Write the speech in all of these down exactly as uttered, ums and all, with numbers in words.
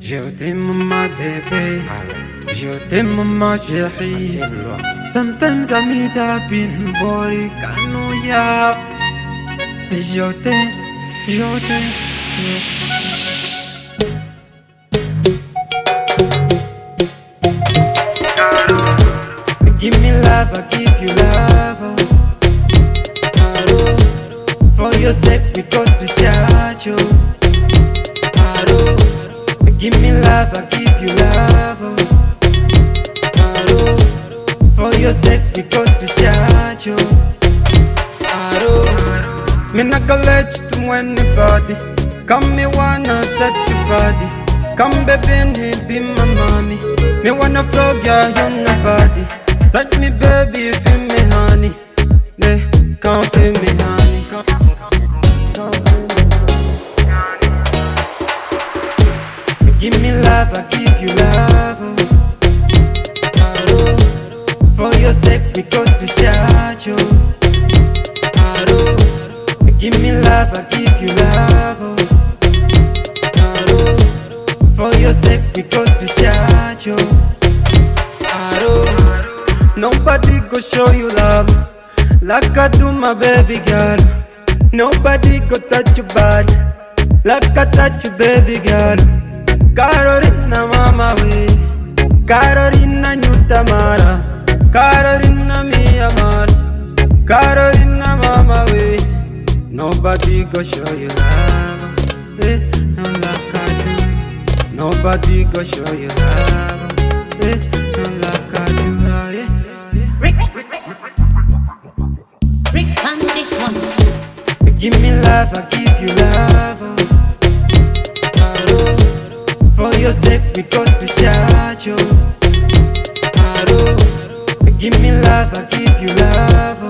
Je t'aime ma bébé, je t'aime ma chérie. Sometimes I meet up in body, Kanoya. Je t'aime, je t'aime. Give me love, I give you love. Oh. For your sake, we go to church. Oh. Give me love, I give you love. Oh. For your sake, we go to church. Oh. Me not gonna let you to anybody. Come me wanna touch your body. Come baby and be my mommy. Me wanna flog ya on your body. Touch me baby, feel me honey. Yeah, come feel me honey. Come, come, come feel me. Give me love, I give you love. Oh. For your sake, we go to church. Oh. Give me love, I give you love. Oh. For your sake, we go to church. Oh. Nobody go show you love like I do my baby girl. Nobody go touch your body like I touch you, baby girl. Carolina mama we, Carolina nyutamara, Carolina mi amar, Carolina mama we. Nobody go show you love, eh, like I do. Nobody go show you love, eh, like I do. Eh. Rick, Rick on this one. Give me love, I give you love. Oh. For your sake, we go to church. Oh. Give me love, I give you love.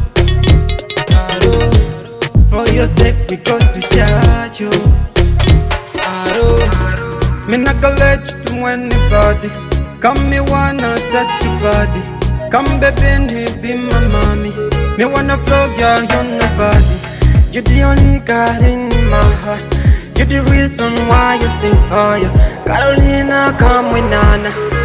Oh. For your sake, we go to church. Oh. Me not gonna let you to anybody. Come me wanna touch your body. Come baby and be my mommy. Me wanna flog ya on your body. You're the only girl in my heart. You're the reason why I sing for you. Carolina, come with Nana.